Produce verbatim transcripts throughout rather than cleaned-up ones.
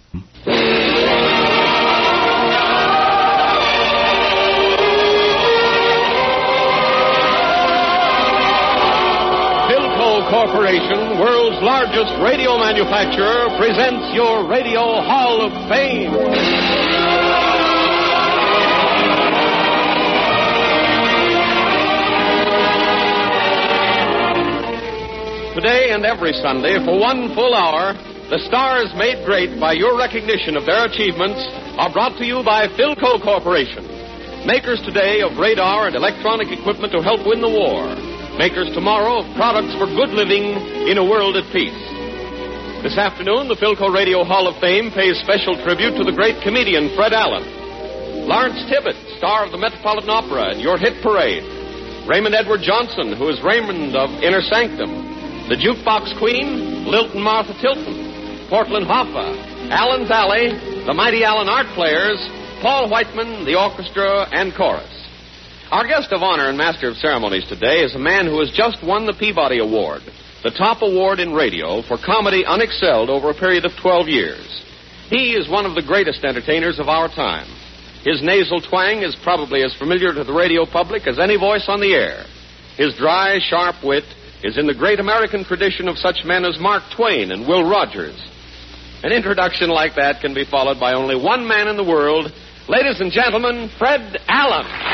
Corporation, world's largest radio manufacturer, presents your Radio Hall of Fame. Today and every Sunday, for one full hour, the stars made great by your recognition of their achievements are brought to you by Philco Corporation, makers today of radar and electronic equipment to help win the war. Makers tomorrow of products for good living in a world at peace. This afternoon, the Philco Radio Hall of Fame pays special tribute to the great comedian Fred Allen. Lawrence Tibbett, star of the Metropolitan Opera and Your Hit Parade. Raymond Edward Johnson, who is Raymond of Inner Sanctum. The Jukebox Queen, Lilton Martha Tilton. Portland Hoffa, Allen Valley, the Mighty Allen Art Players, Paul Whiteman, the orchestra and chorus. Our guest of honor and master of ceremonies today is a man who has just won the Peabody Award, the top award in radio for comedy unexcelled over a period of twelve years. He is one of the greatest entertainers of our time. His nasal twang is probably as familiar to the radio public as any voice on the air. His dry, sharp wit is in the great American tradition of such men as Mark Twain and Will Rogers. An introduction like that can be followed by only one man in the world. Ladies and gentlemen, Fred Allen.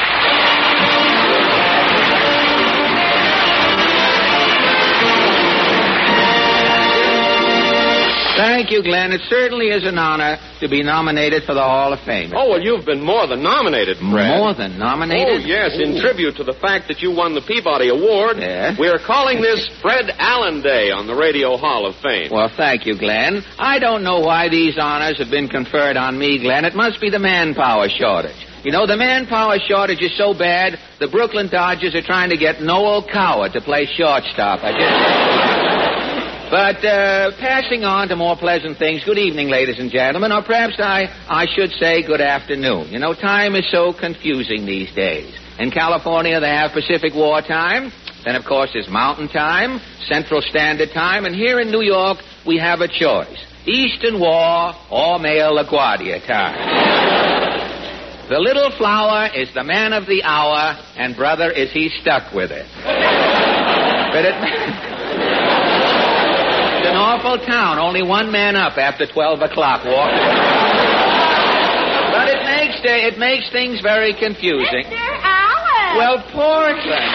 Thank you, Glenn. It certainly is an honor to be nominated for the Hall of Fame. Oh, well, you've been more than nominated, Fred. More than nominated? Oh, yes. In tribute to the fact that you won the Peabody Award, yeah. we are calling this Fred Allen Day on the Radio Hall of Fame. Well, thank you, Glenn. I don't know why these honors have been conferred on me, Glenn. It must be the manpower shortage. You know, the manpower shortage is so bad, the Brooklyn Dodgers are trying to get Noel Coward to play shortstop. I just... But uh, passing on to more pleasant things, good evening, ladies and gentlemen, or perhaps I, I should say good afternoon. You know, time is so confusing these days. In California, they have Pacific War time. Then, of course, there's Mountain Time, Central Standard Time. And here in New York, we have a choice. Eastern War or Male LaGuardia time. The little flower is the man of the hour, and brother, is he stuck with it. But it... It's an awful town. Only one man up after twelve o'clock walking. But it makes uh, it makes things very confusing. Mister Allen! Well, Portland.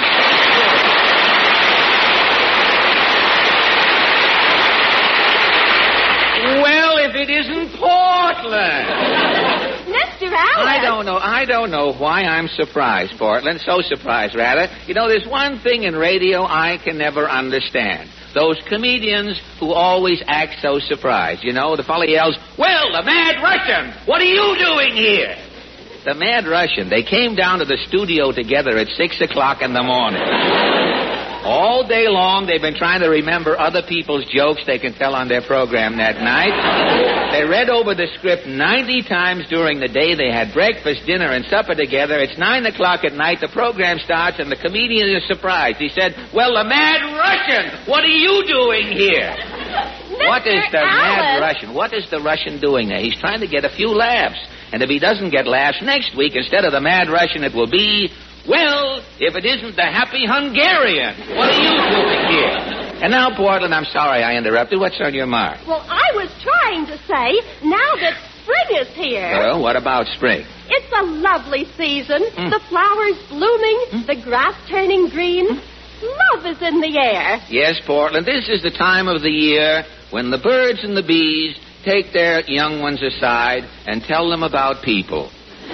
Well, if it isn't Portland. Mister Allen! I don't know. I don't know why I'm surprised, Portland. So surprised, rather. You know, there's one thing in radio I can never understand. Those comedians who always act so surprised. You know, the fellow yells, "Well, the Mad Russian, what are you doing here?" The Mad Russian, they came down to the studio together at six o'clock in the morning. All day long, they've been trying to remember other people's jokes they can tell on their program that night. They read over the script ninety times during the day. They had breakfast, dinner, and supper together. It's nine o'clock at night. The program starts, and the comedian is surprised. He said, "Well, the Mad Russian, what are you doing here?" Mister What is the Allen? Mad Russian? What is the Russian doing there? He's trying to get a few laughs. And if he doesn't get laughs next week, instead of the Mad Russian, it will be... Well, if it isn't the Happy Hungarian, what are you doing here? And now, Portland, I'm sorry I interrupted. What's on your mind? Well, I was trying to say, now that spring is here... Well, what about spring? It's a lovely season. Mm. The flowers blooming, Mm. the grass turning green. Mm. Love is in the air. Yes, Portland, this is the time of the year when the birds and the bees take their young ones aside and tell them about people.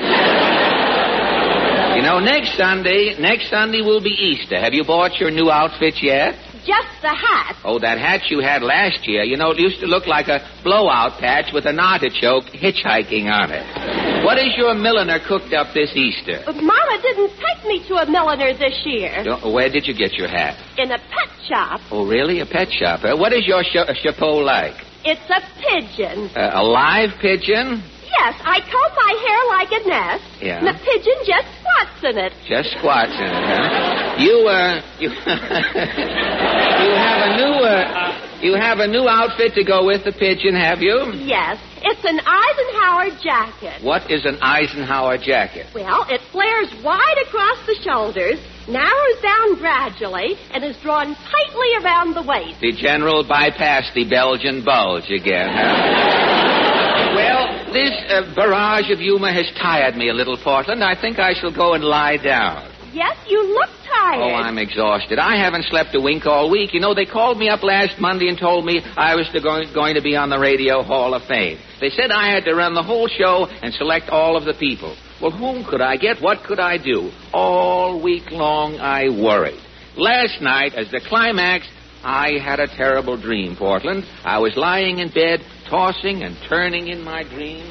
You know, next Sunday, next Sunday will be Easter. Have you bought your new outfit yet? Just the hat. Oh, that hat you had last year. You know, it used to look like a blowout patch with an artichoke hitchhiking on it. What has your milliner cooked up this Easter? But Mama didn't take me to a milliner this year. Don't- Where did you get your hat? In a pet shop. Oh, really? A pet shop? Uh, what is your ch- chapeau like? It's a pigeon. Uh, a live pigeon? Yes, I comb my hair like a nest. Yeah. And the pigeon just squats in it. Just squats in it, huh? You, uh, you, you have a new, uh, You have a new outfit to go with the pigeon, have you? Yes, it's an Eisenhower jacket. What is an Eisenhower jacket? Well, it flares wide across the shoulders, narrows down gradually, and is drawn tightly around the waist. The general bypassed the Belgian bulge again, huh? Well, this uh, barrage of humor has tired me a little, Portland. I think I shall go and lie down. Yes, you look tired. Oh, I'm exhausted. I haven't slept a wink all week. You know, they called me up last Monday and told me I was to go- going to be on the Radio Hall of Fame. They said I had to run the whole show and select all of the people. Well, whom could I get? What could I do? All week long, I worried. Last night, as the climax, I had a terrible dream, Portland. I was lying in bed, tossing and turning in my dream.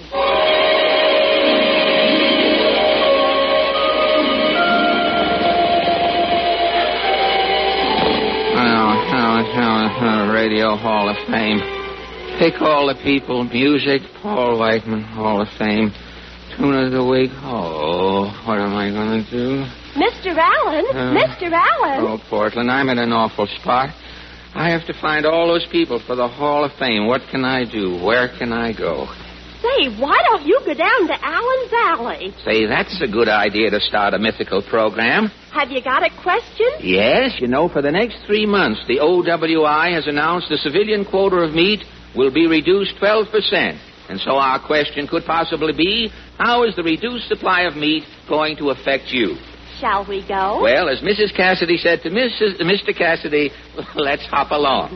Radio Hall of Fame. Pick all the people. Music, Paul Whiteman, Hall of Fame. Tune of the week. Oh, what am I going to do? Mister Allen, uh, Mister Allen. Oh, Portland, I'm in an awful spot. I have to find all those people for the Hall of Fame. What can I do? Where can I go? Say, why don't you go down to Allen's Alley? Say, that's a good idea to start a mythical program. Have you got a question? Yes, you know, for the next three months, the O W I has announced the civilian quota of meat will be reduced twelve percent. And so our question could possibly be, how is the reduced supply of meat going to affect you? Shall we go? Well, as Missus Cassidy said to Missus Mister Cassidy, let's hop along.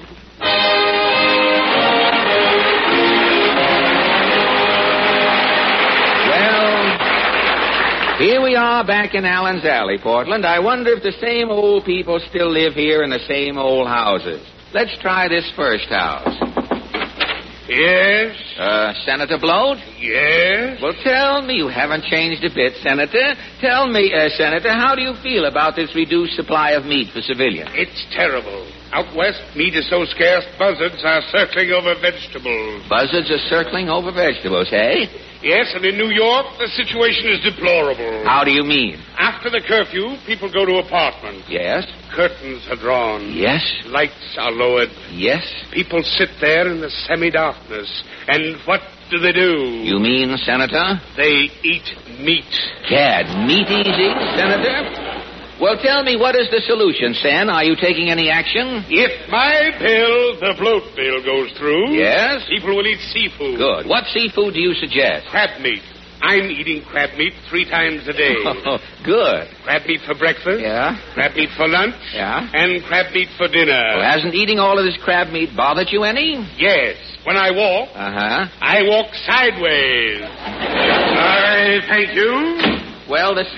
Here we are back in Allen's Alley, Portland. I wonder if the same old people still live here in the same old houses. Let's try this first house. Yes? Uh, Senator Bloat? Yes? Well, tell me, you haven't changed a bit, Senator. Tell me, uh, Senator, how do you feel about this reduced supply of meat for civilians? It's terrible. Out west, meat is so scarce, buzzards are circling over vegetables. Buzzards are circling over vegetables, eh? Yes, and in New York, the situation is deplorable. How do you mean? After the curfew, people go to apartments. Yes? Curtains are drawn. Yes? Lights are lowered. Yes? People sit there in the semi-darkness. And what do they do? You mean, Senator? They eat meat. Gad, meat easy, Senator? Well, tell me, what is the solution, Sen? Are you taking any action? If my bill, the bloat bill, goes through... Yes? People will eat seafood. Good. What seafood do you suggest? Crab meat. I'm eating crab meat three times a day. Oh, good. Crab meat for breakfast. Yeah? Crab meat for lunch. Yeah? And crab meat for dinner. Well, hasn't eating all of this crab meat bothered you any? Yes. When I walk, Uh-huh. I walk sideways. I thank you. Well, the, the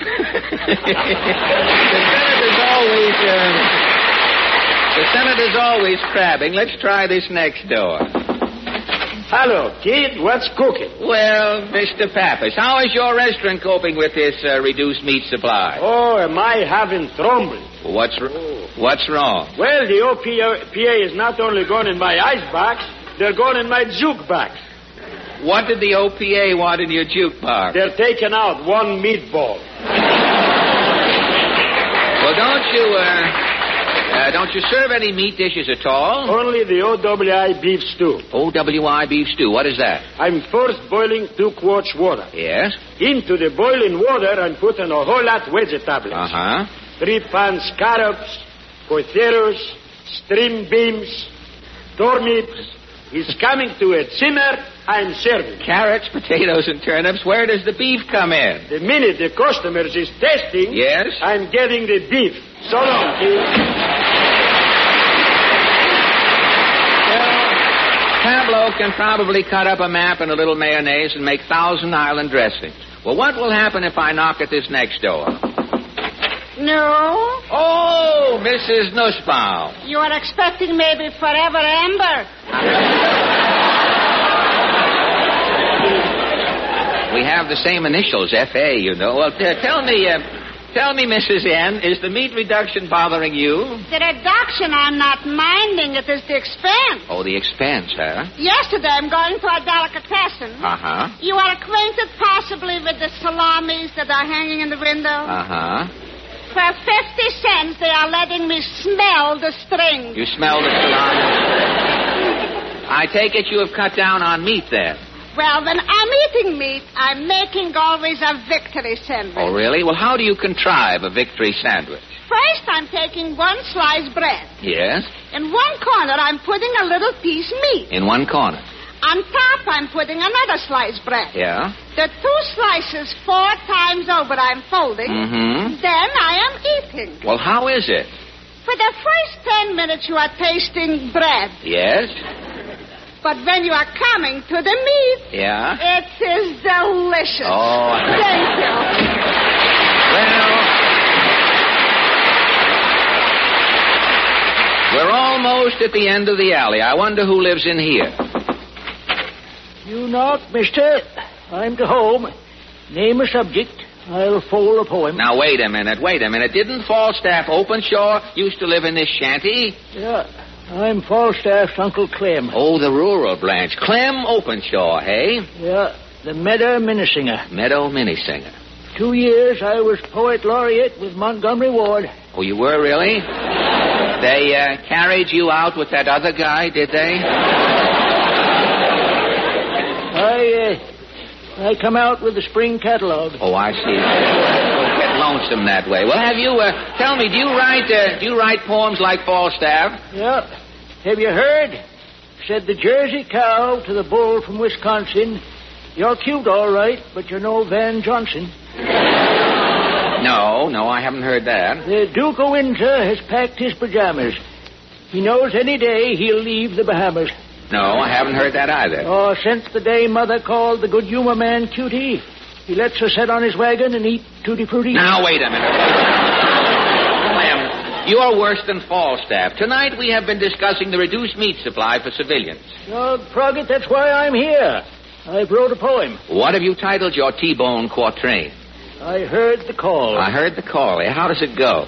Senator's always, uh, the Senator's always crabbing. Let's try this next door. Hello, kid. What's cooking? Well, Mister Pappas, how is your restaurant coping with this uh, reduced meat supply? Oh, am I having trouble? What's, what's wrong? Well, the O P A is not only going in my icebox, they're going in my jukebox. What did the O P A want in your jukebox? They're taking out one meatball. Well, don't you, uh, uh, don't you serve any meat dishes at all? Only the O W I beef stew. O W I beef stew. What is that? I'm first boiling two quarts water. Yes? Into the boiling water, I'm putting a whole lot vegetables. Uh-huh. Three pound scallops, potatoes, string beans, turnips. He's coming to a simmer. I'm serving. Carrots, potatoes, and turnips. Where does the beef come in? The minute the customers is tasting, yes, I'm getting the beef. So long, kid. Well, Pablo can probably cut up a map and a little mayonnaise and make Thousand Island dressings. Well, what will happen if I knock at this next door? No. Oh, Missus Nussbaum. You are expecting maybe Forever Amber. We have the same initials, F A, you know. Well, t- tell me, uh, tell me, Missus N, is the meat reduction bothering you? The reduction I'm not minding. It is the expense. Oh, the expense, huh? Yesterday I'm going to a delicatessen. Uh-huh. You are acquainted possibly with the salamis that are hanging in the window? Uh-huh. For fifty cents, they are letting me smell the string. You smell the salami? I take it you have cut down on meat then. Well, when I'm eating meat, I'm making always a victory sandwich. Oh, really? Well, how do you contrive a victory sandwich? First, I'm taking one slice bread. Yes? In one corner, I'm putting a little piece meat. In one corner. On top, I'm putting another slice bread. Yeah? The two slices four times over I'm folding. Mm-hmm. Then I am eating. Well, how is it? For the first ten minutes, you are tasting bread. Yes? But when you are coming to the meat, Yeah? it is delicious. Oh. Thank you. Well, we're almost at the end of the alley. I wonder who lives in here. You knock, mister. I'm to home. Name a subject. I'll fold a poem. Now, wait a minute, wait a minute. Didn't Falstaff Openshaw used to live in this shanty? Yeah, I'm Falstaff's Uncle Clem. Oh, the rural branch. Clem Openshaw, hey? Yeah, the Meadow Minnesinger. Meadow Minnesinger. Two years I was poet laureate with Montgomery Ward. Oh, you were, really? They uh, carried you out with that other guy, did they? I, uh, I come out with the spring catalog. Oh, I see. Don't get lonesome that way. Well, have you, uh, tell me, do you write, uh, do you write poems like Falstaff? Yeah. Have you heard? Said the Jersey cow to the bull from Wisconsin, "You're cute, all right, but you're no Van Johnson." No, no, I haven't heard that. The Duke of Windsor has packed his pajamas. He knows any day he'll leave the Bahamas. No, I haven't heard that either. Oh, since the day Mother called the good humor man Cutie, he lets her sit on his wagon and eat tutti frutti. Now, wait a minute. Clem, you're worse than Falstaff. Tonight we have been discussing the reduced meat supply for civilians. Oh, Proggett, that's why I'm here. I've wrote a poem. What have you titled your T-Bone quatrain? I heard the call. I heard the call. How does it go?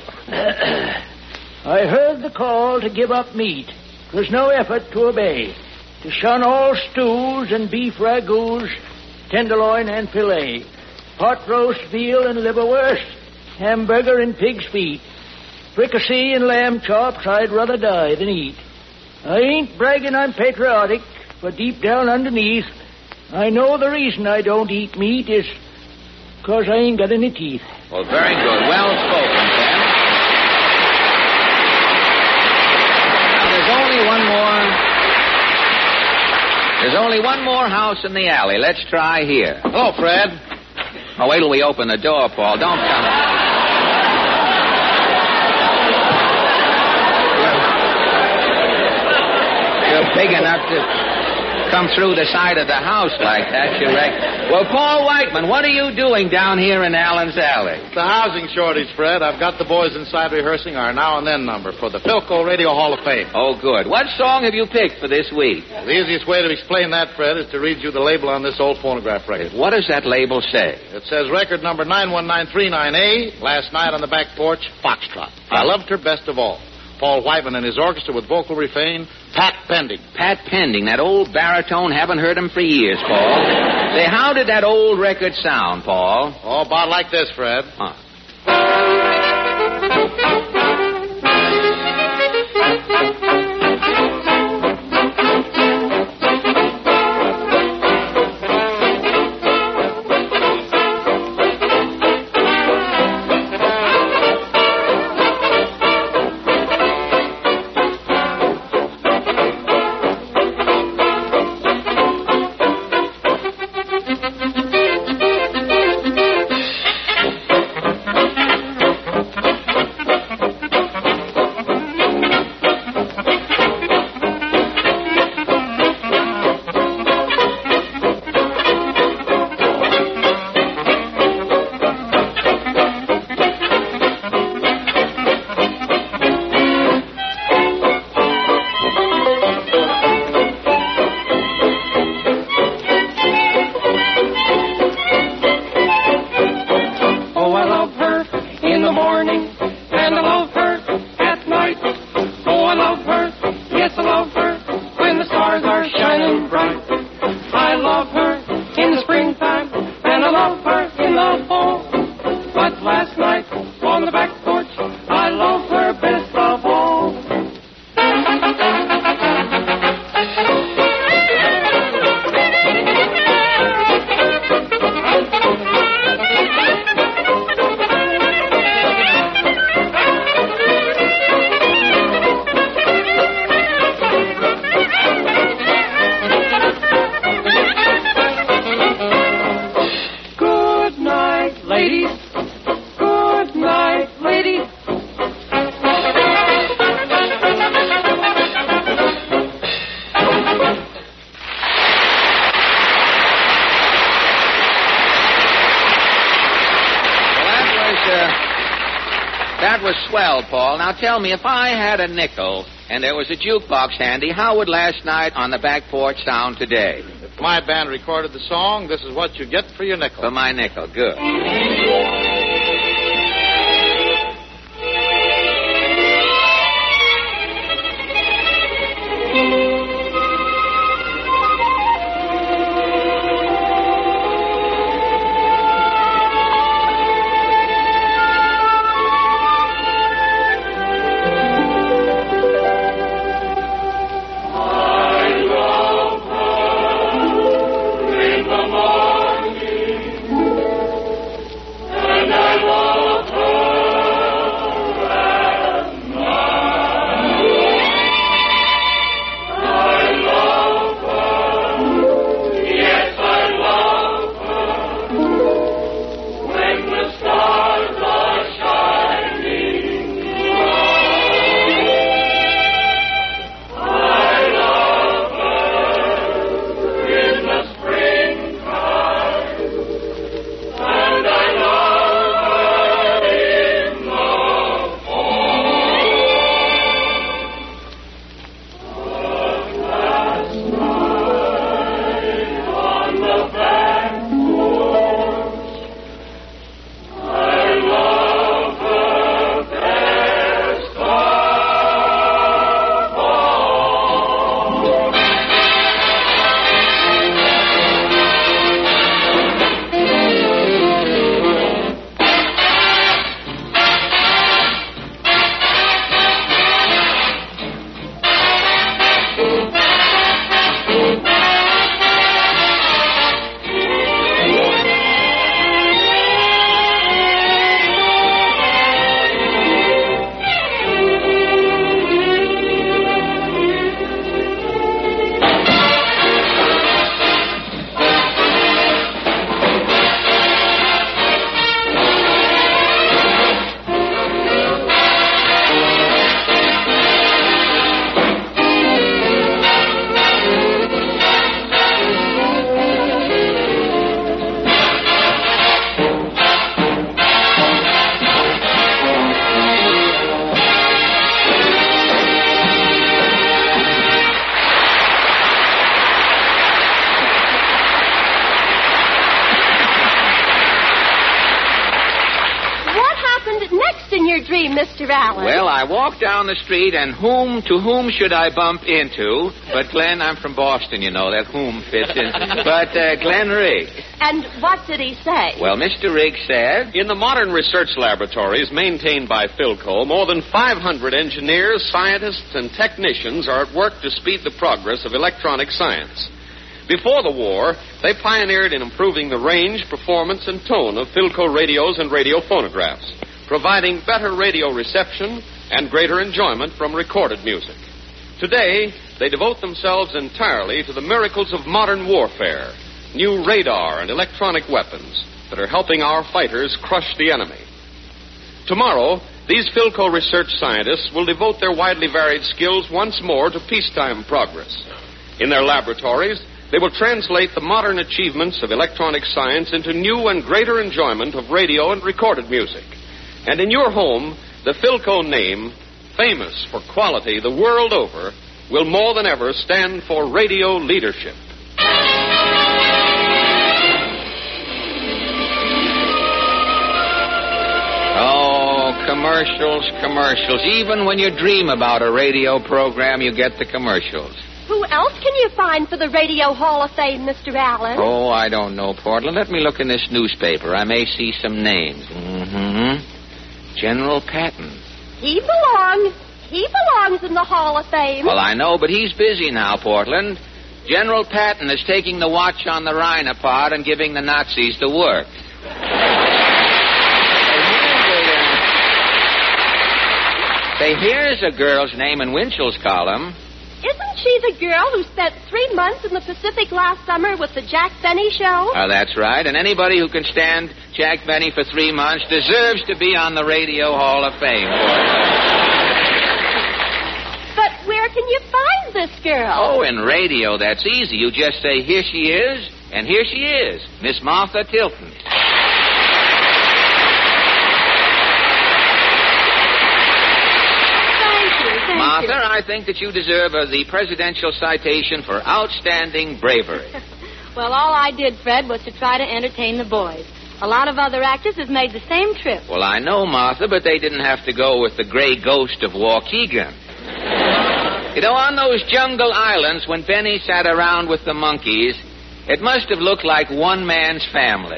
I heard the call to give up meat. 'Twas no effort to obey. To shun all stews and beef ragouts, tenderloin and filet, pot roast veal and liverwurst, hamburger and pig's feet, fricassee and lamb chops, I'd rather die than eat. I ain't bragging I'm patriotic, but deep down underneath, I know the reason I don't eat meat is 'cause I ain't got any teeth. Well, very good. Well spoken, Ken. Now, there's only one more... There's only one more house in the alley. Let's try here. Hello, Fred. Oh, wait till we open the door, Paul. Don't come. You're, you're big enough to come through the side of the house like that, you reckon. Well, Paul Whiteman, what are you doing down here in Allen's Alley? The housing shortage, Fred. I've got the boys inside rehearsing our Now and Then number for the Philco Radio Hall of Fame. Oh, good. What song have you picked for this week? The easiest way to explain that, Fred, is to read you the label on this old phonograph record. What does that label say? It says record number nine one nine three nine A, last night on the back porch, Foxtrot. I loved her best of all. Paul Whiteman and his orchestra with vocal refrain, Pat Pending. Pat Pending, that old baritone. Haven't heard him for years, Paul. Say, how did that old record sound, Paul? Oh, about like this, Fred. Huh. that was swell, Paul. Now tell me, if I had a nickel and there was a jukebox handy, how would Last Night on the Back Porch sound today? If my band recorded the song, this is what you get for your nickel. For my nickel. Good. Mister Allen? Well, I walked down the street, and whom to whom should I bump into? But, Glenn, I'm from Boston, you know. That whom fits in. But uh, Glenn Rigg. And what did he say? Well, Mister Rigg said... In the modern research laboratories maintained by Philco, more than five hundred engineers, scientists, and technicians are at work to speed the progress of electronic science. Before the war, they pioneered in improving the range, performance, and tone of Philco radios and radio phonographs, providing better radio reception and greater enjoyment from recorded music. Today, they devote themselves entirely to the miracles of modern warfare, new radar and electronic weapons that are helping our fighters crush the enemy. Tomorrow, these Philco research scientists will devote their widely varied skills once more to peacetime progress. In their laboratories, they will translate the modern achievements of electronic science into new and greater enjoyment of radio and recorded music. And in your home, the Philco name, famous for quality the world over, will more than ever stand for radio leadership. Oh, commercials, commercials. Even when you dream about a radio program, you get the commercials. Who else can you find for the Radio Hall of Fame, Mister Allen? Oh, I don't know, Portland. Let me look in this newspaper. I may see some names. Mm-hmm. General Patton. He belongs. He belongs in the Hall of Fame. Well, I know, but he's busy now, Portland. General Patton is taking the watch on the Rhine apart and giving the Nazis the work. Say, here's a girl's name in Winchell's column. Isn't she the girl who spent three months in the Pacific last summer with the Jack Benny show? Oh, that's right. And anybody who can stand Jack Benny for three months deserves to be on the Radio Hall of Fame. But where can you find this girl? Oh, in radio, that's easy. You just say, here she is, and here she is, Miss Martha Tilton. Martha, I think that you deserve uh, the presidential citation for outstanding bravery. Well, all I did, Fred, was to try to entertain the boys. A lot of other actors have made the same trip. Well, I know, Martha, but they didn't have to go with the gray ghost of Waukegan. You know, on those jungle islands, when Benny sat around with the monkeys, it must have looked like one man's family.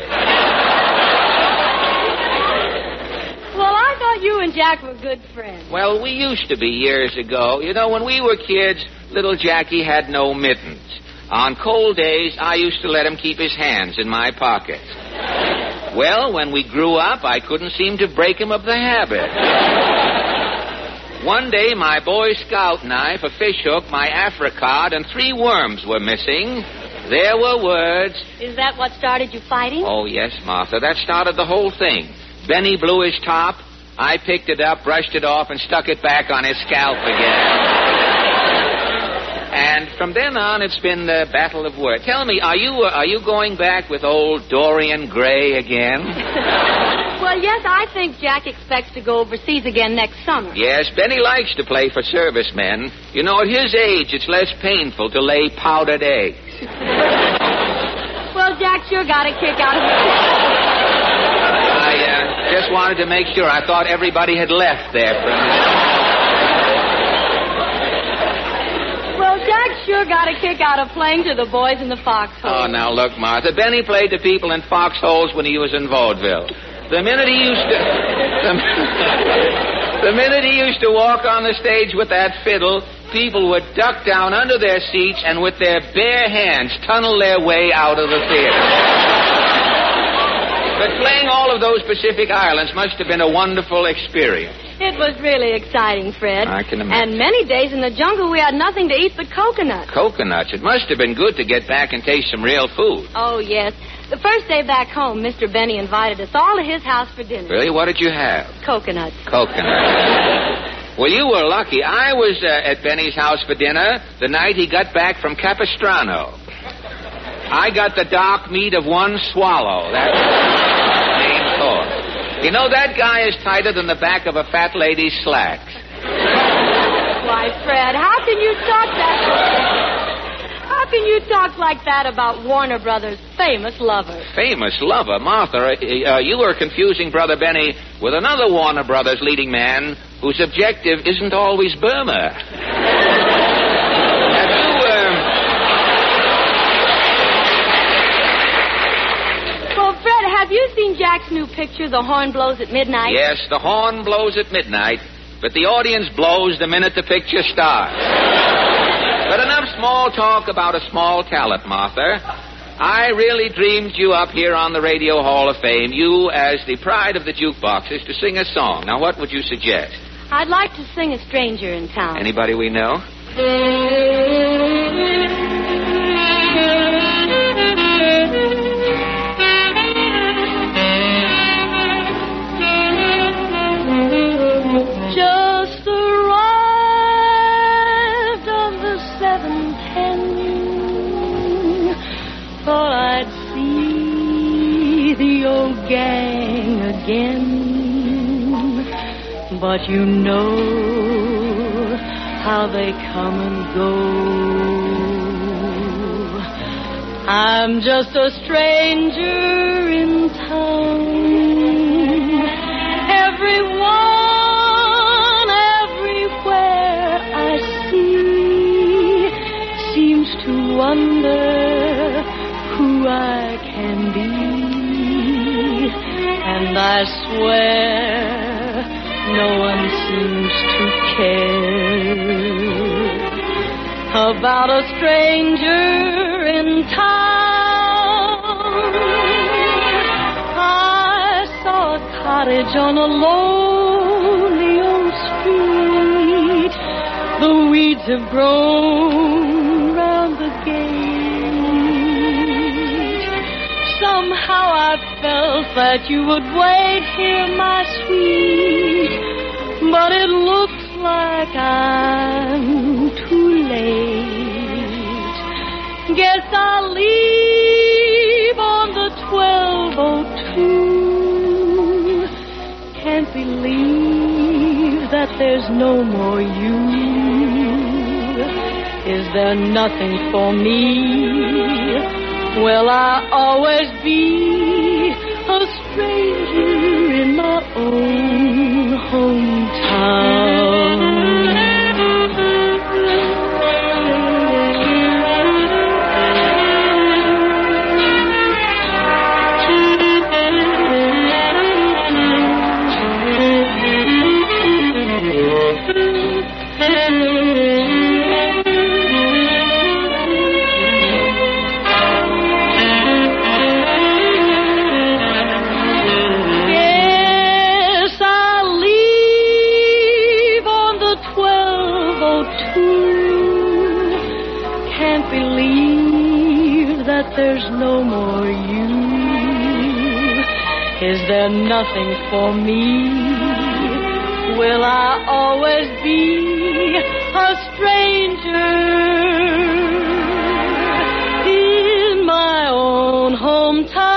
Well, I thought you and Jack were good friends. Well, we used to be years ago. You know, when we were kids, little Jackie had no mittens. On cold days, I used to let him keep his hands in my pockets. Well, when we grew up, I couldn't seem to break him of the habit. One day, my Boy Scout knife, a fishhook, my apricot, and three worms were missing. There were words. Is that what started you fighting? Oh, yes, Martha. That started the whole thing. Benny blew his top. I picked it up, brushed it off, and stuck it back on his scalp again. And from then on, it's been the battle of words. Tell me, are you uh, are you going back with old Dorian Gray again? Well, yes, I think Jack expects to go overseas again next summer. Yes, Benny likes to play for servicemen. You know, at his age, it's less painful to lay powdered eggs. Well, Jack sure got a kick out of it. I uh, just wanted to make sure. I thought everybody had left there for a minute. Well, Jack sure got a kick out of playing to the boys in the foxhole. Oh, now look, Martha. Benny played to people in foxholes when he was in vaudeville. The minute he used to... The, the minute he used to walk on the stage with that fiddle, people would duck down under their seats and with their bare hands tunnel their way out of the theater. But playing all of those Pacific Islands must have been a wonderful experience. It was really exciting, Fred. I can imagine. And many days in the jungle we had nothing to eat but coconuts. Coconuts? It must have been good to get back and taste some real food. Oh, yes. The first day back home, Mister Benny invited us all to his house for dinner. Really? What did you have? Coconuts. Coconuts. Well, you were lucky. I was uh, at Benny's house for dinner the night he got back from Capistrano. I got the dark meat of one swallow. That's the main course. You know, that guy is tighter than the back of a fat lady's slacks. Why, Fred, how can you talk that... How can you talk like that about Warner Brothers' famous lover? Famous lover? Martha, uh, uh, you are confusing Brother Benny with another Warner Brothers leading man whose objective isn't always Burma. Have you, uh... Well, Fred, have you seen Jack's new picture, The Horn Blows at Midnight? Yes, the horn blows at midnight, but the audience blows the minute the picture starts. But enough small talk about a small talent, Martha. I really dreamed you up here on the Radio Hall of Fame, you as the pride of the jukeboxes, to sing a song. Now, what would you suggest? I'd like to sing A Stranger in Town. Anybody we know? Just arrived on the seven ten. Thought I'd see the old gang again. But you know how they come and go. I'm just a stranger in town. Everyone, everywhere I see seems to wonder who I can be. And I swear no one seems to care about a stranger in town. I saw a cottage on a lonely old street. The weeds have grown round the gate. Somehow I felt that you would wait here, my sweet, but it looks like I'm too late. Guess I'll leave on the twelve oh two. Can't believe that there's no more you. Is there nothing for me? Will I always be a stranger in my own hometown? There's no more you. Is there nothing for me? Will I always be a stranger in my own hometown?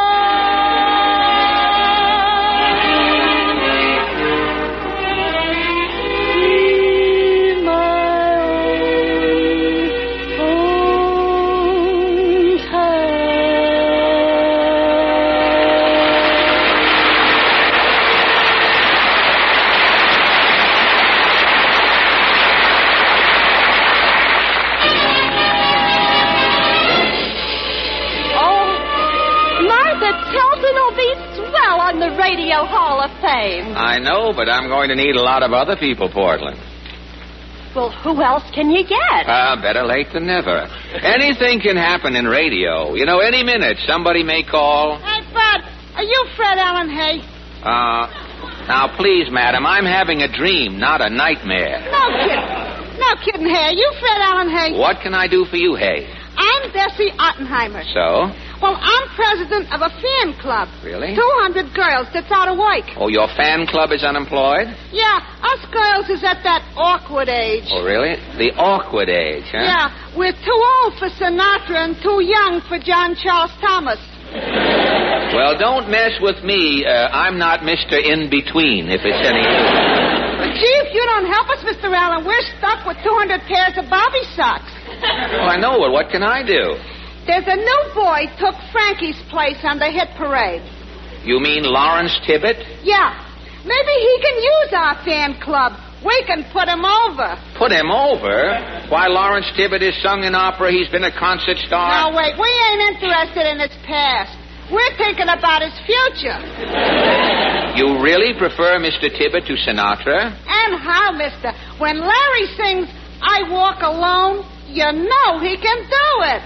Radio Hall of Fame. I know, but I'm going to need a lot of other people, Portland. Well, who else can you get? Ah, uh, better late than never. Anything can happen in radio. You know, any minute somebody may call. Hey, Bud, are you Fred Allen Hay? Uh, now, please, madam, I'm having a dream, not a nightmare. No kidding. No kidding, Hay. Are you Fred Allen Hay? What can I do for you, Hay? I'm Bessie Ottenheimer. So? Well, I'm president of a fan club. Really? two hundred girls that's out of work. Oh, your fan club is unemployed? Yeah, us girls is at that awkward age. Oh, really? The awkward age, huh? Yeah, we're too old for Sinatra and too young for John Charles Thomas. Well, don't mess with me. Uh, I'm not Mister In-Between, if it's any But gee, if you don't help us, Mister Allen, we're stuck with two hundred pairs of Bobby socks. Well, I know, but what can I do? There's a new boy took Frankie's place on the hit parade. You mean Lawrence Tibbett? Yeah. Maybe he can use our fan club. We can put him over. Put him over? Why, Lawrence Tibbett has sung in opera. He's been a concert star. Now, wait. We ain't interested in his past. We're thinking about his future. You really prefer Mister Tibbett to Sinatra? And how, mister? When Larry sings I Walk Alone, you know he can do it.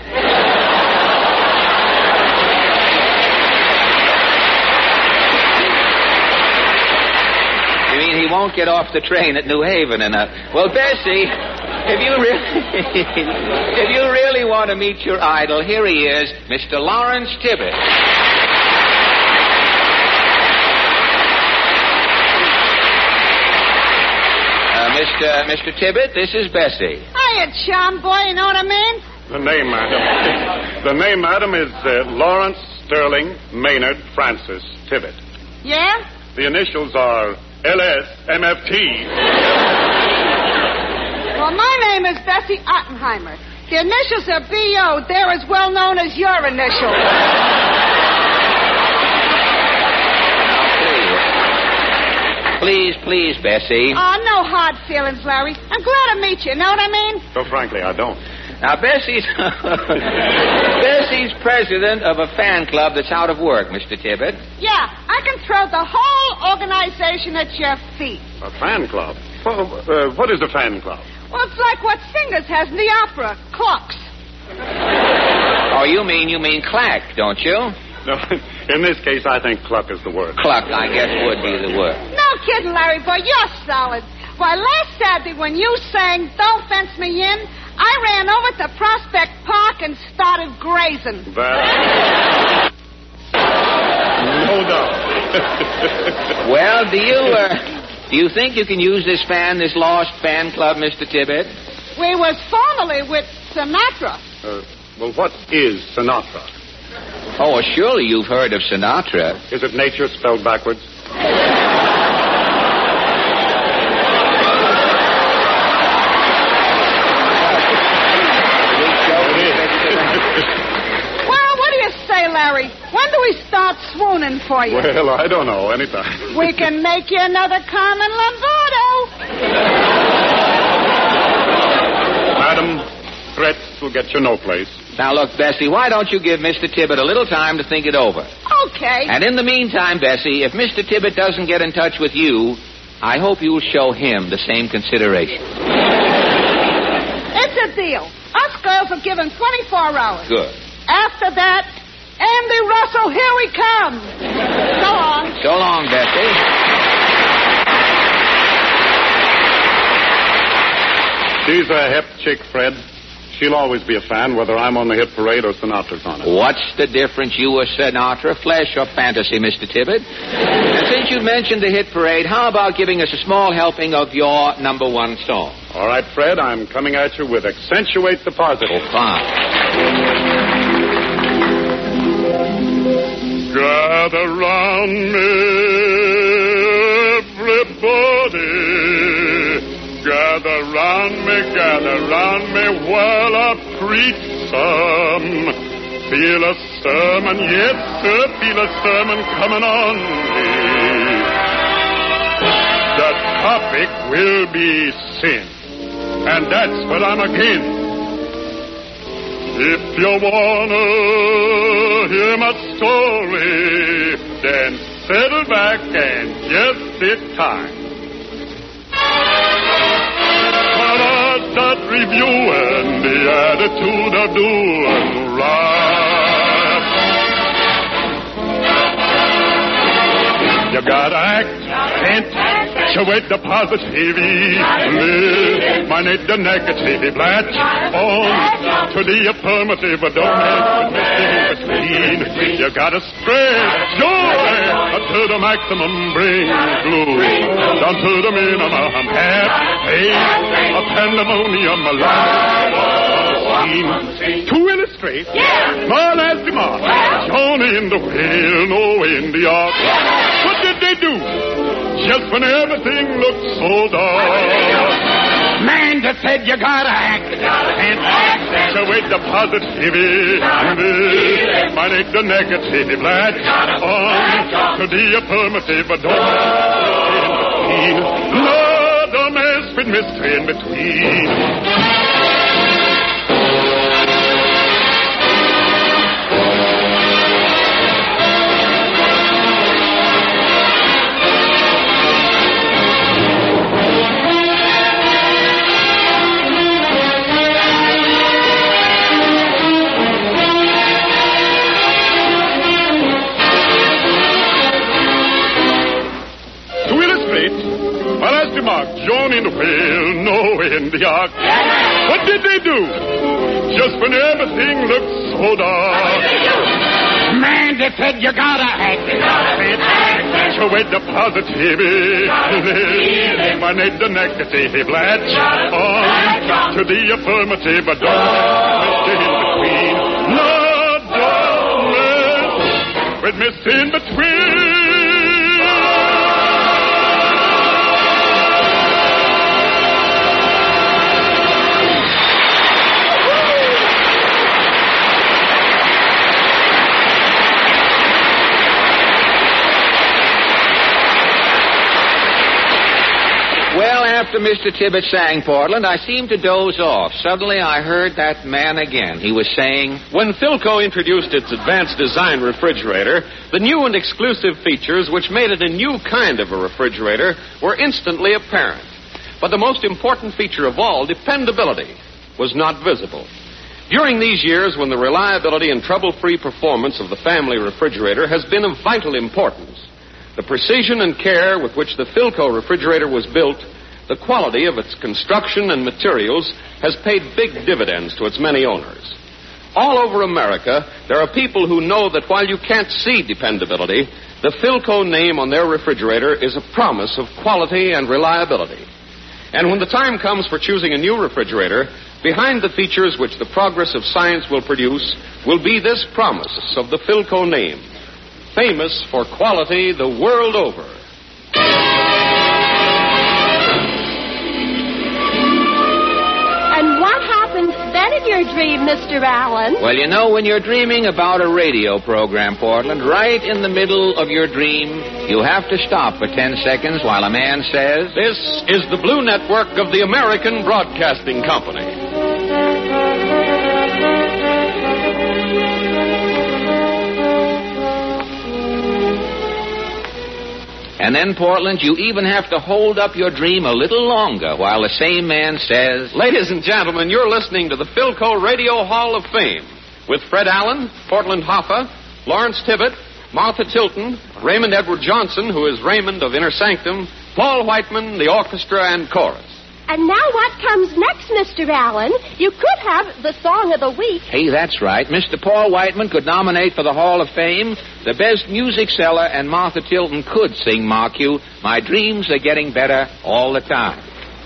You mean he won't get off the train at New Haven and uh well, Bessie, if you really if you really want to meet your idol, here he is, Mister Lawrence Tibbett. Uh, Mister Mister Tibbett, this is Bessie. Hiya, charm boy, you know what I mean? The name, madam. The name, madam, is uh, Lawrence Sterling Maynard Francis Tibbett. Yeah? The initials are L S M F T. Well, my name is Bessie Ottenheimer. The initials are B O. They're as well known as your initials. Please, please, Bessie. Oh, no hard feelings, Larry. I'm glad to meet you. Know what I mean? So, frankly, I don't. Now, Bessie's Bessie's president of a fan club that's out of work, Mister Tibbett. Yeah, I can throw the whole organization at your feet. A fan club? Well, uh, what is a fan club? Well, it's like what Singers has in the opera, clocks. Oh, you mean you mean clack, don't you? No, in this case, I think cluck is the word. Cluck, I guess, would be the word. No kidding, Larry boy. You're solid. Why, last Saturday when you sang Don't Fence Me In, I ran over to Prospect Park and started grazing. That... No doubt. Well, do you, uh, do you think you can use this fan, this lost fan club, Mister Tibbett? We was formerly with Sinatra. Uh, well, what is Sinatra? Oh, well, surely you've heard of Sinatra. Is it nature spelled backwards? Jerry, when do we start swooning for you? Well, I don't know. Anytime. We can make you another Carmen Lombardo. Madam, threats will get you no place. Now, look, Bessie, why don't you give Mister Tibbet a little time to think it over? Okay. And in the meantime, Bessie, if Mister Tibbet doesn't get in touch with you, I hope you'll show him the same consideration. It's a deal. Us girls are given twenty-four hours. Good. After that, Andy Russell, here we come. So long. So long, Bessie. She's a hip chick, Fred. She'll always be a fan, whether I'm on the hit parade or Sinatra's on it. What's the difference, you or Sinatra, flesh or fantasy, Mister Tibbet? And since you mentioned the hit parade, how about giving us a small helping of your number one song? All right, Fred, I'm coming at you with Accentuate the Positive. Oh, fine. Gather round me, everybody. Gather round me, gather round me while I preach some. Feel a sermon, yes, sir, feel a sermon coming on me. The topic will be sin, and that's what I'm against. If you wanna hear my story, then settle back and just sit tight. Start reviewing the attitude of doing right. You gotta act, accentuate the positivity, eliminate the negative, latch on to the affirmative, but don't have to between. You gotta spread joy to the maximum, bring gloom down to the minimum, have faith, a pandemonium, a life scene. To illustrate, small as the mark, shown in the whale, no in the ark. What did they do? Just when everything looked so dark. Man that said you gotta act and accentuate the positivity, eliminate the negative, latch on to the affirmative, but don't in between. No, don't mess with mystery in between. Joan in the whale, no in the ark. What did they do? Just when everything looked so dark. Man, they said you gotta act. Accentuate the positivity. Eliminate the negative. Latch on to the affirmative. But don't miss in between. No, don't miss with miss in between. Well, after Mister Tibbet sang Portland, I seemed to doze off. Suddenly, I heard that man again. He was saying, when Philco introduced its advanced design refrigerator, the new and exclusive features which made it a new kind of a refrigerator were instantly apparent. But the most important feature of all, dependability, was not visible. During these years, when the reliability and trouble-free performance of the family refrigerator has been of vital importance, the precision and care with which the Philco refrigerator was built, the quality of its construction and materials, has paid big dividends to its many owners. All over America, there are people who know that while you can't see dependability, the Philco name on their refrigerator is a promise of quality and reliability. And when the time comes for choosing a new refrigerator, behind the features which the progress of science will produce will be this promise of the Philco name, famous for quality the world over. And what happens then in your dream, Mister Allen? Well, you know, when you're dreaming about a radio program, Portland, right in the middle of your dream, you have to stop for ten seconds while a man says... This is the Blue Network of the American Broadcasting Company. And then, Portland, you even have to hold up your dream a little longer while the same man says... Ladies and gentlemen, you're listening to the Philco Radio Hall of Fame with Fred Allen, Portland Hoffa, Lawrence Tibbett, Martha Tilton, Raymond Edward Johnson, who is Raymond of Inner Sanctum, Paul Whiteman, the orchestra and chorus. And now what comes next, Mister Allen? You could have the Song of the Week. Hey, that's right. Mister Paul Whiteman could nominate for the Hall of Fame the best music seller, and Martha Tilton could sing, mark you, My Dreams Are Getting Better All the Time.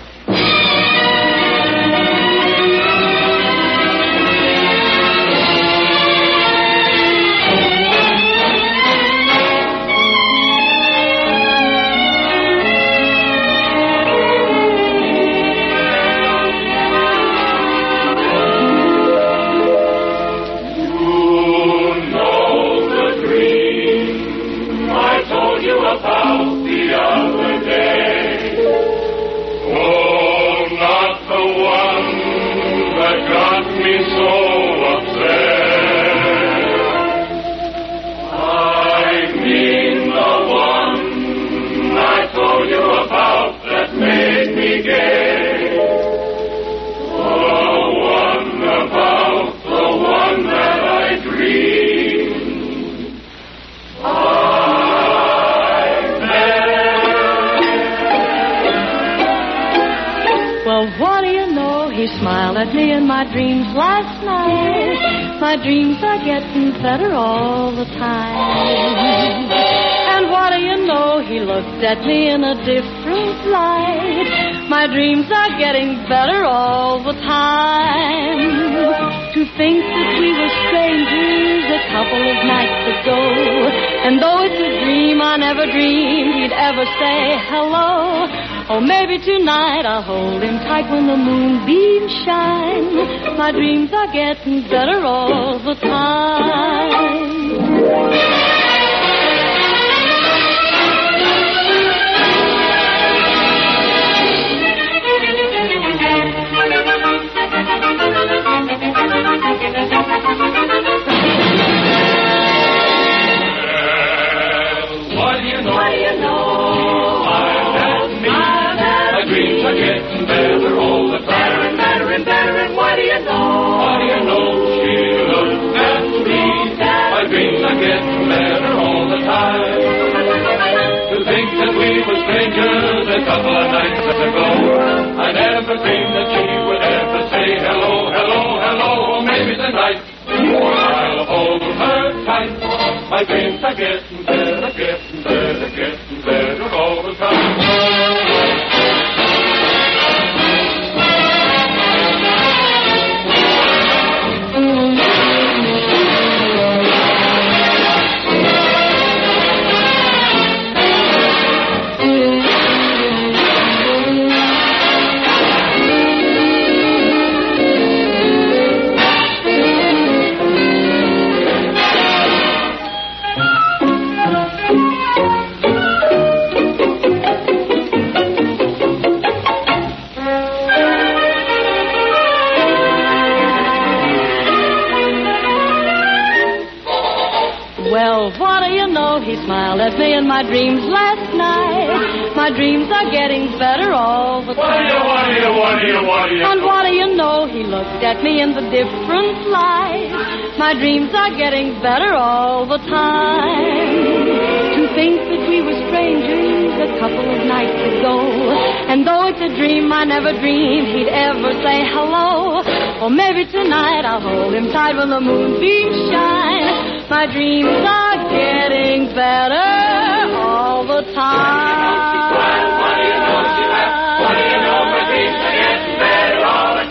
Smiled at me in my dreams last night. My dreams are getting better all the time. And what do you know, he looked at me in a different light. My dreams are getting better all the time. To think that we were strangers a couple of nights ago, and though it's a dream, I never dreamed he'd ever say hello. Or maybe tonight I'll hold him tight when the moonbeams shine. My dreams are getting better all the time. What do you know? What do you know? Dreams are getting better all the time. Better and better and better, and what do you know? What do you know? She looked at me. My dreams are getting better all the time. To think that we were strangers a couple of nights ago, I never dreamed that she would ever say hello, hello, hello. Or maybe tonight I'll hold her tight. My dreams are getting better, getting better, getting better all the time. He smiled at me in my dreams last night. My dreams are getting better all the time. What do you, what do you, what do you, what do you? And what do you know? He looked at me in the different light. My dreams are getting better all the time. To think that we were strangers a couple of nights ago, and though it's a dream, I never dreamed he'd ever say hello. Or maybe tonight I'll hold him tight when the moonbeams shine. My dreams are getting better all the time. What do you know, she laughed? What do you know, my dreams are getting better all the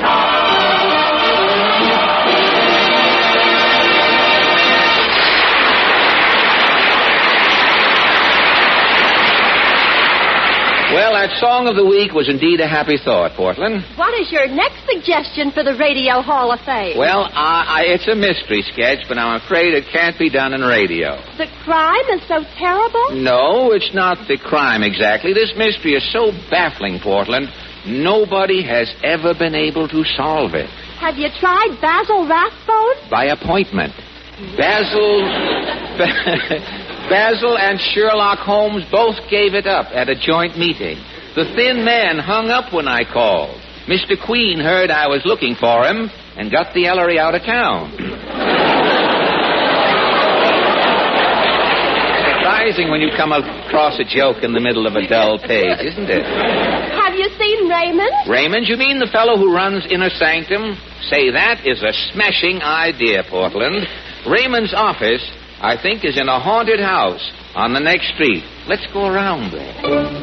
Well, that song of the week was indeed a happy thought, Portland. What is your next suggestion for the Radio Hall of Fame? Well, I, I, it's a mystery sketch, but I'm afraid it can't be done in radio. The crime is so terrible? No, it's not the crime exactly. This mystery is so baffling, Portland. Nobody has ever been able to solve it. Have you tried Basil Rathbone? By appointment. Basil... Basil and Sherlock Holmes both gave it up at a joint meeting. The thin man hung up when I called. Mister Queen heard I was looking for him and got the Ellery out of town. Surprising when you come across a joke in the middle of a dull page, isn't it? Have you seen Raymond? Raymond? You mean the fellow who runs Inner Sanctum? Say, that is a smashing idea, Portland. Raymond's office, I think, is in a haunted house on the next street. Let's go around there.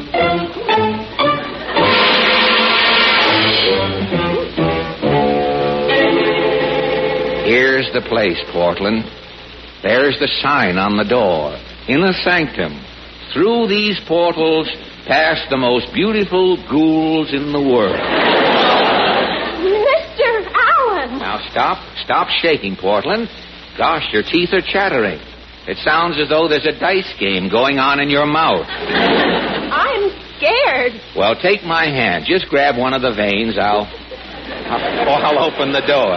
Here's the place, Portland. There's the sign on the door. Inner Sanctum. Through these portals pass the most beautiful ghouls in the world. Mister Allen! Now stop, stop shaking, Portland. Gosh, your teeth are chattering. It sounds as though there's a dice game going on in your mouth. I'm scared. Well, take my hand. Just grab one of the veins. I'll... I'll, or I'll open the door.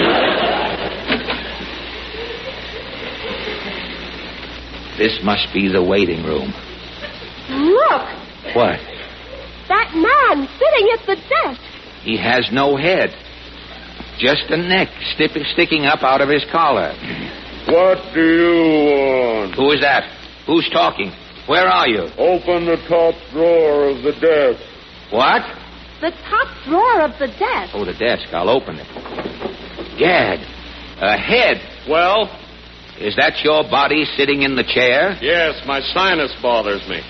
This must be the waiting room. Look! What? That man sitting at the desk. He has no head. Just a neck sti- sticking up out of his collar. What do you want? Who is that? Who's talking? Where are you? Open the top drawer of the desk. What? The top drawer of the desk. Oh, the desk. I'll open it. Gad. A head. Well? Is that your body sitting in the chair? Yes, my sinus bothers me.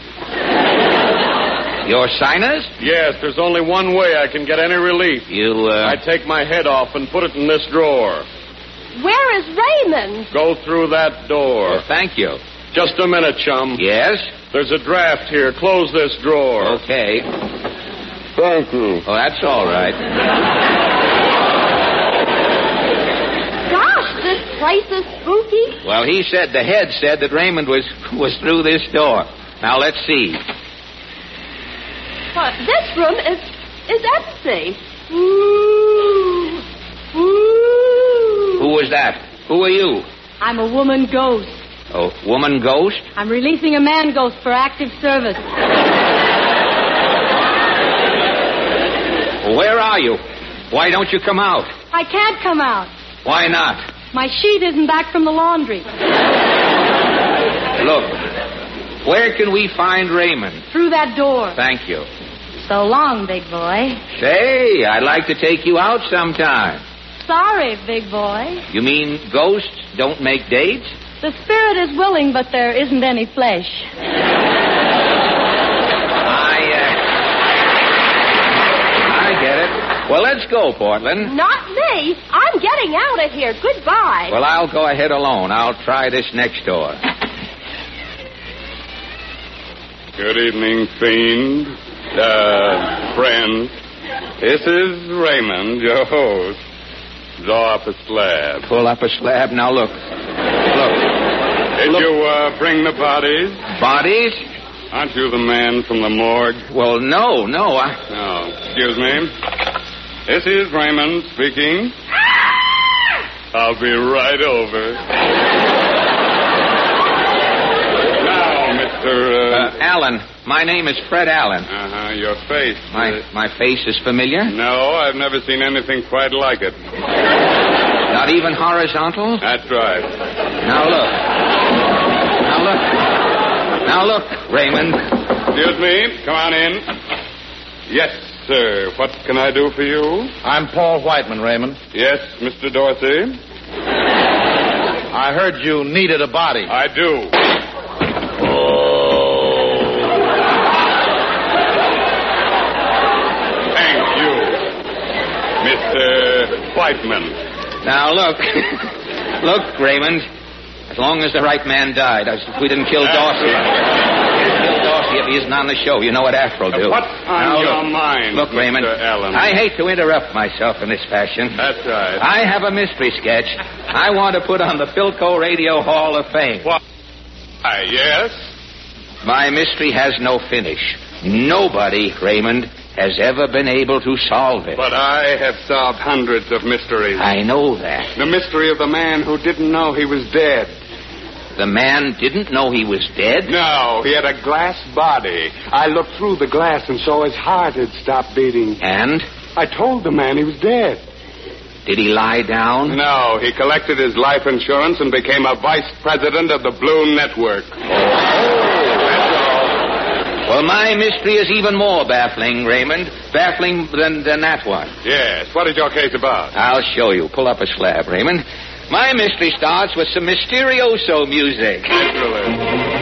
Your sinus? Yes, there's only one way I can get any relief. You, uh... I take my head off and put it in this drawer. Where is Raymond? Go through that door. Oh, thank you. Just a minute, chum. Yes? There's a draft here. Close this drawer. Okay. Thank you. Oh, that's all right. Gosh, this place is spooky. Well, he said, the head said that Raymond was was through this door. Now, let's see. But this room is is empty. Ooh. Ooh. Who was that? Who are you? I'm a woman ghost. Oh, woman ghost? I'm releasing a man ghost for active service. Where are you? Why don't you come out? I can't come out. Why not? My sheet isn't back from the laundry. Look, where can we find Raymond? Through that door. Thank you. So long, big boy. Say, I'd like to take you out sometime. Sorry, big boy. You mean ghosts don't make dates? The spirit is willing, but there isn't any flesh. I, uh... I get it. Well, let's go, Portland. Not me. I'm getting out of here. Goodbye. Well, I'll go ahead alone. I'll try this next door. Good evening, fiend. Uh, friend. This is Raymond, your host. Draw up a slab. Pull up a slab. Now, look. Look. Did look. you uh, bring the bodies? Bodies? Aren't you the man from the morgue? Well, no, no. I... No. Excuse me. This is Raymond speaking. I'll be right over. Now, Mister Uh... Uh, Allen. My name is Fred Allen. Uh-huh. Your face. My uh... my face is familiar? No, I've never seen anything quite like it. Not even horizontal? That's right. Now look. Now look. Now look, Raymond. Excuse me. Come on in. Yes, sir. What can I do for you? I'm Paul Whiteman, Raymond. Yes, Mister Dorsey. I heard you needed a body. I do. Thank you, Mister Whiteman. Now look. Look, Raymond. As long as the right man died. As if we didn't kill Dorsey. We didn't kill Dorsey. bossy if he isn't on the show. You know what Afro'll do. What's on Now, your look, mind, Look, Raymond, Mister Allen? I hate to interrupt myself in this fashion. That's right. I have a mystery sketch I want to put on the Philco Radio Hall of Fame. What? Why, yes? My mystery has no finish. Nobody, Raymond, has ever been able to solve it. But I have solved hundreds of mysteries. I know that. The mystery of the man who didn't know he was dead. The man didn't know he was dead? No, he had a glass body. I looked through the glass and saw his heart had stopped beating. And? I told the man he was dead. Did he lie down? No, he collected his life insurance and became a vice president of the Blue Network. Well, my mystery is even more baffling, Raymond. Baffling than, than that one. Yes. What is your case about? I'll show you. Pull up a slab, Raymond. My mystery starts with some mysterioso music. Excellent.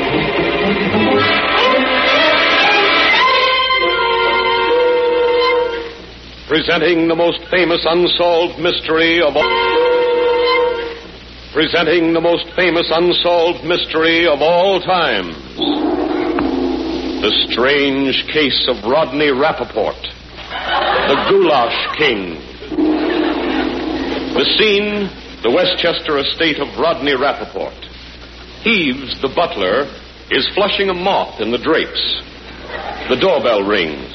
Presenting the most famous unsolved mystery of all... Presenting the most famous unsolved mystery of all time. The strange case of Rodney Rappaport, the Goulash King. The scene, the Westchester estate of Rodney Rappaport. Heaves, the butler, is flushing a moth in the drapes. The doorbell rings.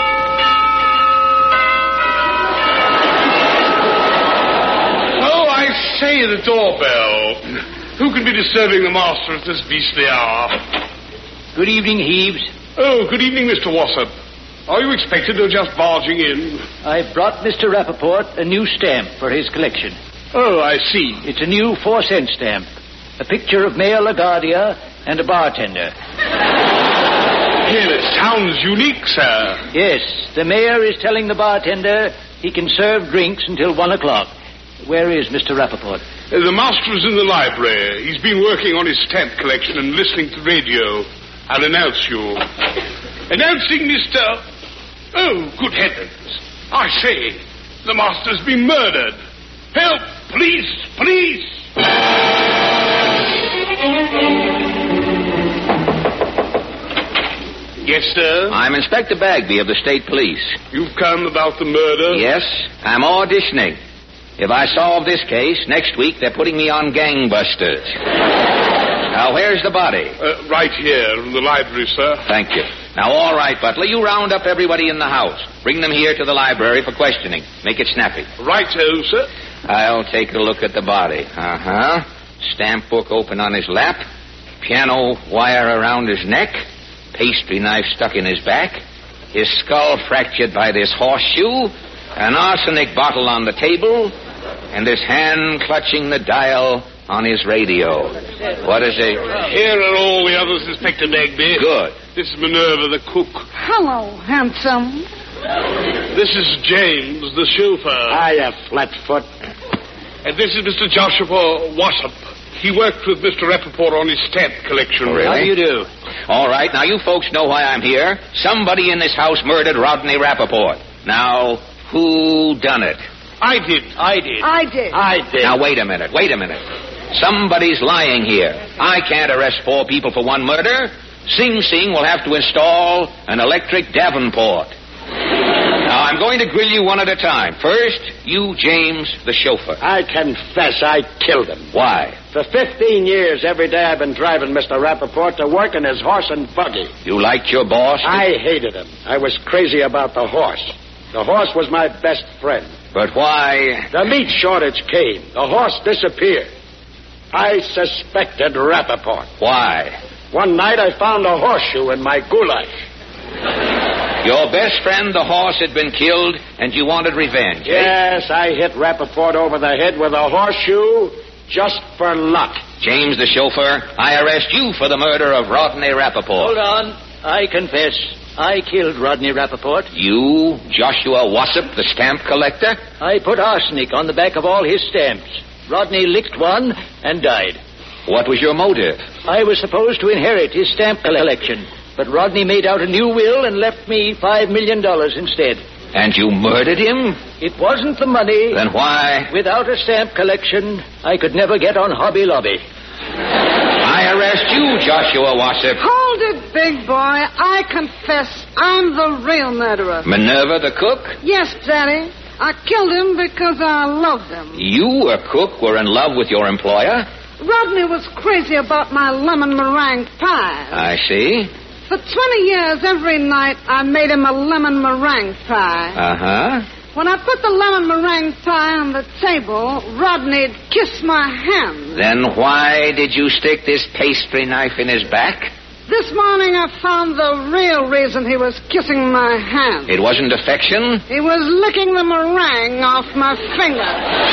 Oh, I say, the doorbell. Who could be disturbing the master at this beastly hour? Good evening, Heaves. Oh, good evening, Mister Wassop. Are you expected or just barging in? I've brought Mister Rappaport a new stamp for his collection. Oh, I see. It's a new four-cent stamp. A picture of Mayor LaGuardia and a bartender. Well, it sounds unique, sir. Yes, the mayor is telling the bartender he can serve drinks until one o'clock. Where is Mister Rappaport? Uh, the master is in the library. He's been working on his stamp collection and listening to the radio. I'll announce you. Announcing Mister Oh, good heavens. I say, the master's been murdered. Help! Police! Police! Yes, sir? I'm Inspector Bagby of the State Police. You've come about the murder? Yes, I'm auditioning. If I solve this case, next week they're putting me on Gangbusters. Now, where's the body? Uh, right here in the library, sir. Thank you. Now, all right, Butler, you round up everybody in the house. Bring them here to the library for questioning. Make it snappy. Right-o, sir. I'll take a look at the body. Uh-huh. Stamp book open on his lap. Piano wire around his neck. Pastry knife stuck in his back. His skull fractured by this horseshoe. An arsenic bottle on the table. And his hand clutching the dial on his radio. What is it? Here are all the others, Inspector Bagby. Good. This is Minerva, the cook. Hello, handsome. This is James, the chauffeur. Hiya, Flatfoot. And this is Mister Joshua Wassop. He worked with Mister Rappaport on his stamp collection. Oh, really? How do you do? All right, now you folks know why I'm here. Somebody in this house murdered Rodney Rappaport. Now, who done it? I did. I did. I did. I did. Now, wait a minute, wait a minute. Somebody's lying here. I can't arrest four people for one murder. Sing Sing will have to install an electric Davenport. Now, I'm going to grill you one at a time. First, you, James, the chauffeur. I confess I killed him. Why? For fifteen years, every day I've been driving Mister Rappaport to work in his horse and buggy. You liked your boss? I hated him. I was crazy about the horse. The horse was my best friend. But why? The meat shortage came. The horse disappeared. I suspected Rappaport. Why? One night I found a horseshoe in my goulash. Your best friend, the horse, had been killed, and you wanted revenge, eh? Yes, I hit Rappaport over the head with a horseshoe just for luck. James, the chauffeur, I arrest you for the murder of Rodney Rappaport. Hold on. I confess. I killed Rodney Rappaport. You, Joshua Wassop, the stamp collector? I put arsenic on the back of all his stamps. Rodney licked one and died. What was your motive? I was supposed to inherit his stamp collection, but Rodney made out a new will and left me five million dollars instead. And you murdered him? It wasn't the money. Then why? Without a stamp collection, I could never get on Hobby Lobby. I arrest you, Joshua Wassop. Hold it, Big boy, I confess I'm the real murderer. Minerva the cook? Yes, Daddy. I killed him because I loved him. You, a cook, were in love with your employer? Rodney was crazy about my lemon meringue pie. I see. For twenty years, every night, I made him a lemon meringue pie. Uh-huh. When I put the lemon meringue pie on the table, Rodney'd kiss my hand. Then why did you stick this pastry knife in his back? This morning I found the real reason he was kissing my hand. It wasn't affection? He was licking the meringue off my finger.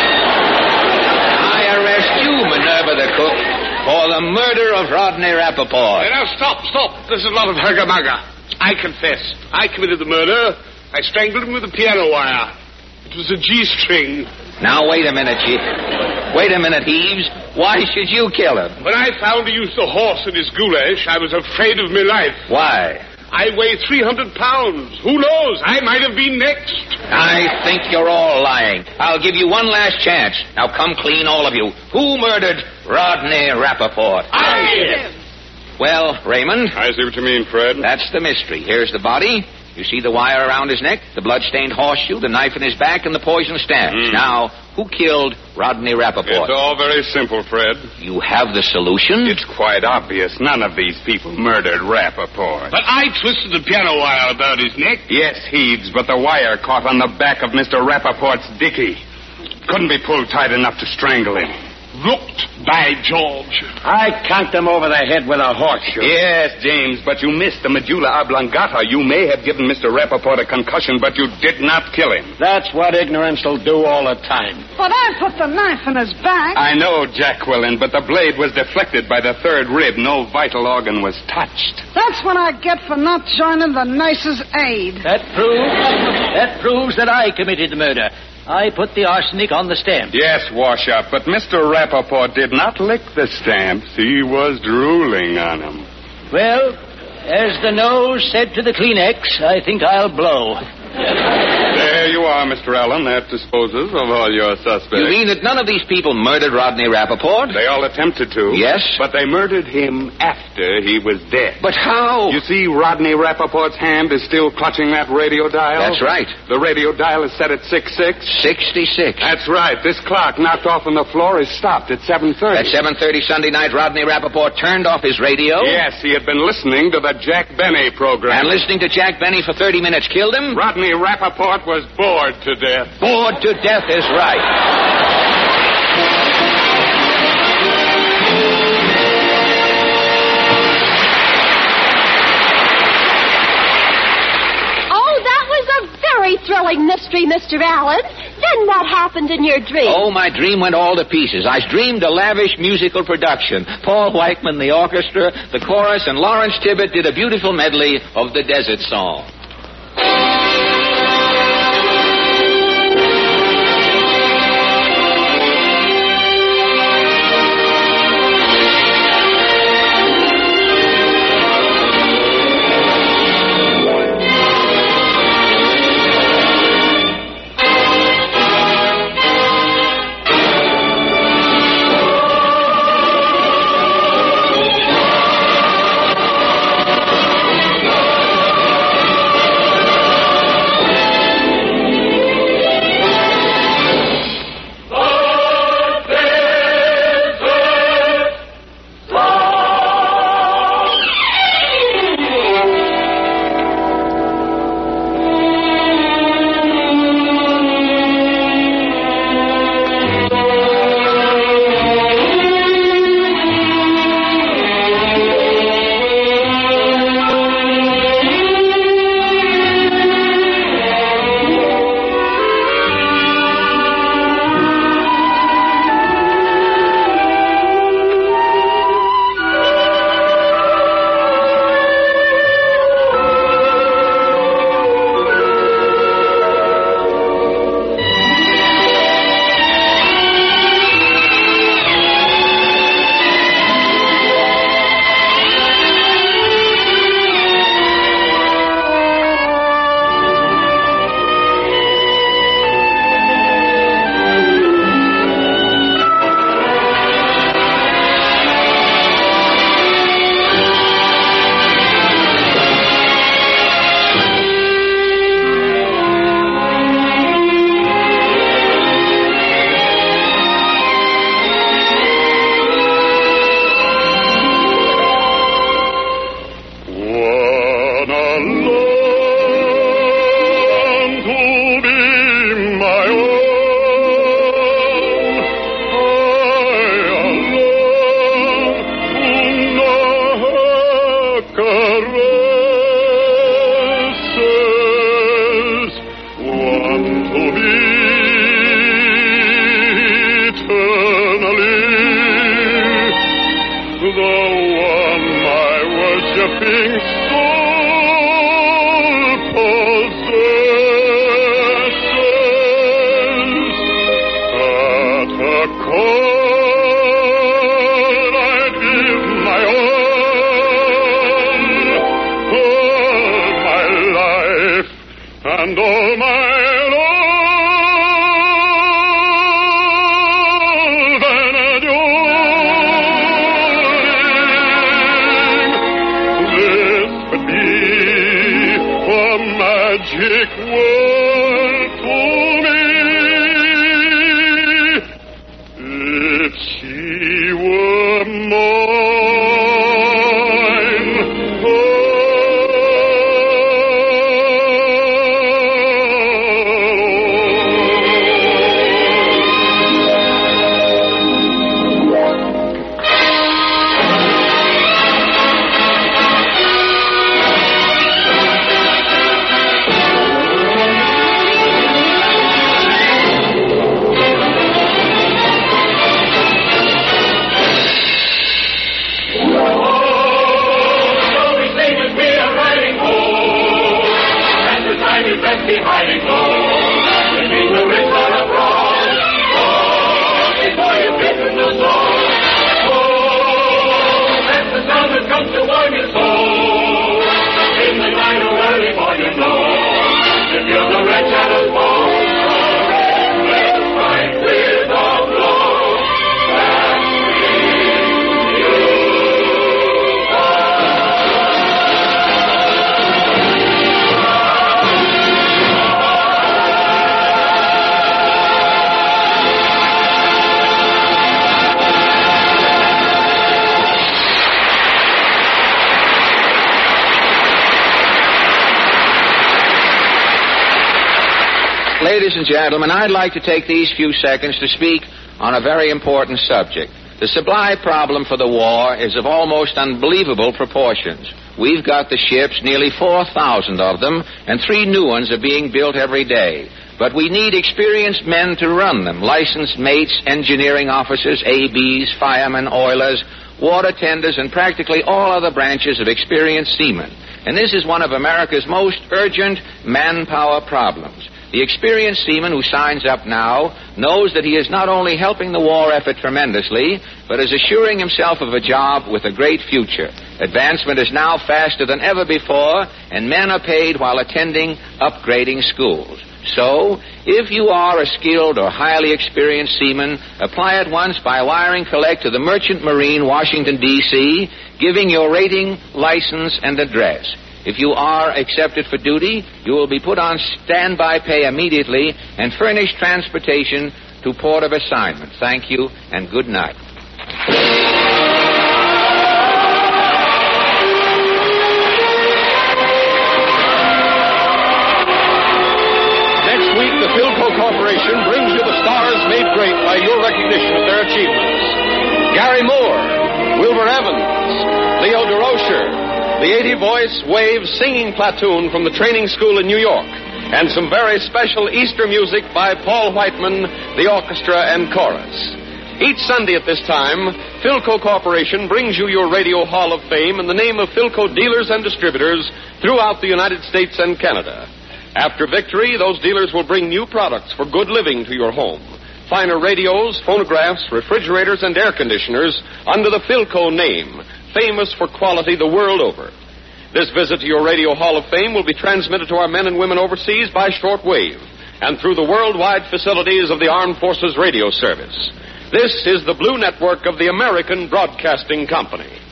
I arrest you, Minerva the cook, for the murder of Rodney Rappaport. Hey, now, stop, stop. There's a lot of hugger-mugger. I confess. I committed the murder. I strangled him with a piano wire. It was a G-string. Now, wait a minute, Chief. Wait a minute, Heaves. Why should you kill him? When I found he used a horse in his goulash, I was afraid of my life. Why? I weigh three hundred pounds. Who knows? I might have been next. I think you're all lying. I'll give you one last chance. Now, come clean, all of you. Who murdered Rodney Rappaport? I did. Well, Raymond. I see what you mean, Fred. That's the mystery. Here's the body. You see the wire around his neck, the blood-stained horseshoe, the knife in his back, and the poison stabs. Mm. Now, who killed Rodney Rappaport? It's all very simple, Fred. You have the solution? It's quite obvious. None of these people murdered Rappaport. But I twisted the piano wire about his neck. Yes, Heaves, but the wire caught on the back of Mister Rappaport's dicky. Couldn't be pulled tight enough to strangle him. Looked, by George. I conked him over the head with a horseshoe. Yes, James, but you missed the medulla oblongata. You may have given Mister Rappaport a concussion, but you did not kill him. That's what ignorance will do all the time. But I put the knife in his back. I know, Jacqueline, but the blade was deflected by the third rib. No vital organ was touched. That's what I get for not joining the nurse's aid. That proves, that proves that I committed the murder. I put the arsenic on the stamp. Yes, Wash-Up, but Mister Rappaport did not lick the stamps. He was drooling on them. Well, as the nose said to the Kleenex, I think I'll blow. There you are, Mister Allen. That disposes of all your suspects. You mean that none of these people murdered Rodney Rappaport? They all attempted to. Yes? But they murdered him after he was dead. But how? You see, Rodney Rappaport's hand is still clutching that radio dial? That's right. The radio dial is set at six six. sixty-six. That's right. This clock knocked off on the floor is stopped at seven thirty. At seven thirty Sunday night, Rodney Rappaport turned off his radio? Yes, he had been listening to the Jack Benny program. And listening to Jack Benny for thirty minutes killed him? Rodney Rappaport was bored to death. Bored to death is right. Oh, that was a very thrilling mystery, Mister Allen. Then what happened in your dream? Oh, my dream went all to pieces. I dreamed a lavish musical production. Paul Whiteman, the orchestra, the chorus, and Lawrence Tibbett did a beautiful medley of the Desert Song. worshipping soul possesses. At a call I'd give my all, all my life and all my magic word to me. If she were mine, oh, hiding low, between the rich and abroad. Oh, before you visit the soul. Oh, that's the sound that comes to warm your soul. In the night or early morning glow, if you're the red shadows fall, the red, red, bright, with all glow, that's me, you are. Ladies and gentlemen, I'd like to take these few seconds to speak on a very important subject. The supply problem for the war is of almost unbelievable proportions. We've got the ships, nearly four thousand of them, and three new ones are being built every day. But we need experienced men to run them, licensed mates, engineering officers, A Bs, firemen, oilers, water tenders, and practically all other branches of experienced seamen. And this is one of America's most urgent manpower problems. The experienced seaman who signs up now knows that he is not only helping the war effort tremendously, but is assuring himself of a job with a great future. Advancement is now faster than ever before, and men are paid while attending upgrading schools. So, if you are a skilled or highly experienced seaman, apply at once by wiring collect to the Merchant Marine, Washington, D C, giving your rating, license, and address. If you are accepted for duty, you will be put on standby pay immediately and furnished transportation to port of assignment. Thank you, and good night. Next week, the Philco Corporation brings you the stars made great by your recognition of their achievements. Gary Moore, Wilbur Evans, Leo DeRocher, the eighty-voice wave singing platoon from the training school in New York, and some very special Easter music by Paul Whiteman, the orchestra and chorus. Each Sunday at this time, Philco Corporation brings you your Radio Hall of Fame in the name of Philco dealers and distributors throughout the United States and Canada. After victory, those dealers will bring new products for good living to your home. Finer radios, phonographs, refrigerators, and air conditioners under the Philco name, famous for quality the world over. This visit to your Radio Hall of Fame will be transmitted to our men and women overseas by shortwave and through the worldwide facilities of the Armed Forces Radio Service. This is the Blue Network of the American Broadcasting Company.